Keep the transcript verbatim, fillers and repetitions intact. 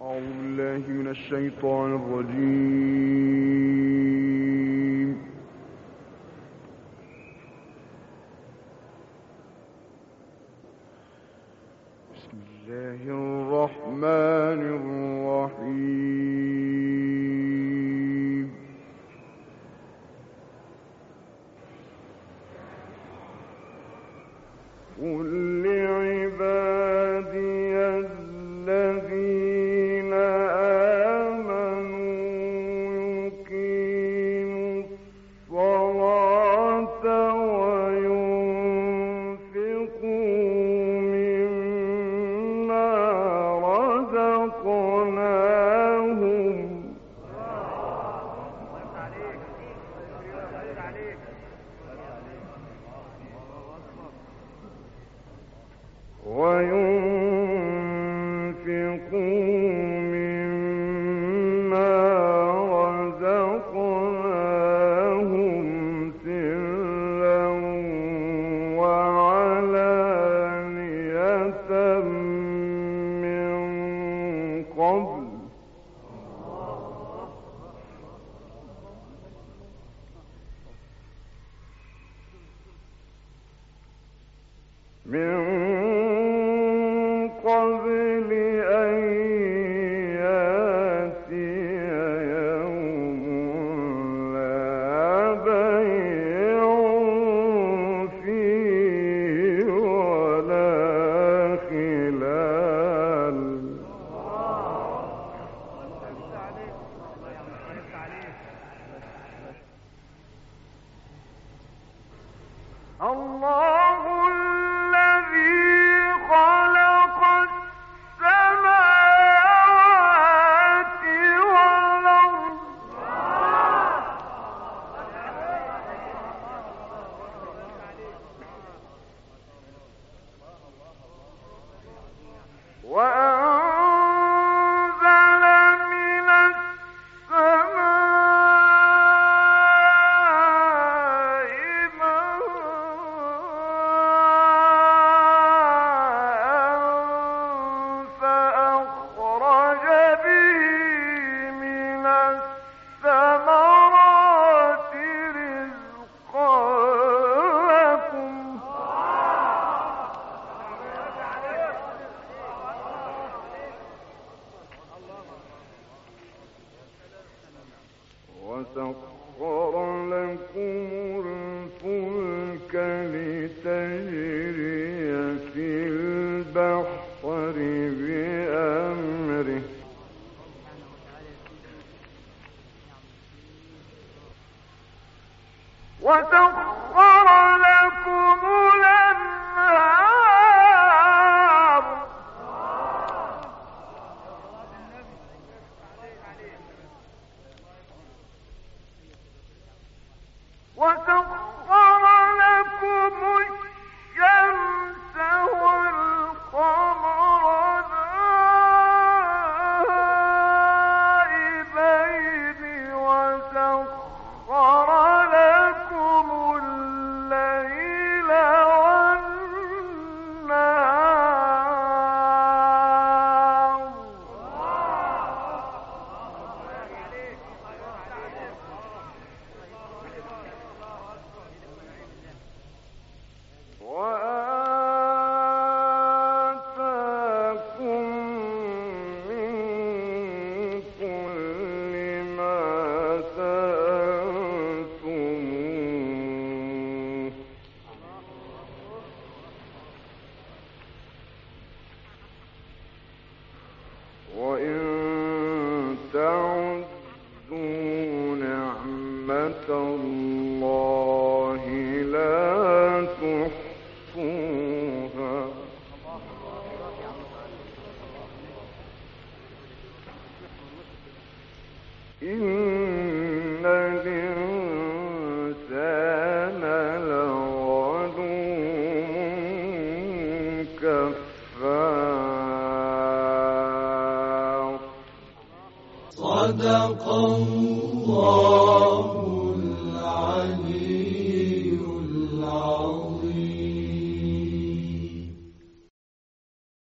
أعوذ بالله من الشيطان الرجيم. بسم الله الرحمن الرحيم. قل لعبادي الذين آمنوا يقيموا الصلاة وينفقوا مما رزقناهم وينفقوا مما رزقناهم سرا وعلانية من قبل من قبل أن يأتي يوم لا بيع فيه ولا خلال الله الذي خلق السماوات والأرض وأنزل من السماء ماء فأخرج به من الثمرات رزقا لكم وسخر لكم الفلك لتجري في البحر بأمره وسخر لكم الأنهار وسخر لكم الشمس والقمر دائبين وسخر لكم الليل والنهار وآتاكم من كل ما سألتموه وإن تعدوا نعمة الله لا تحصوها إن الإنسان لظلوم كفار. صدق الله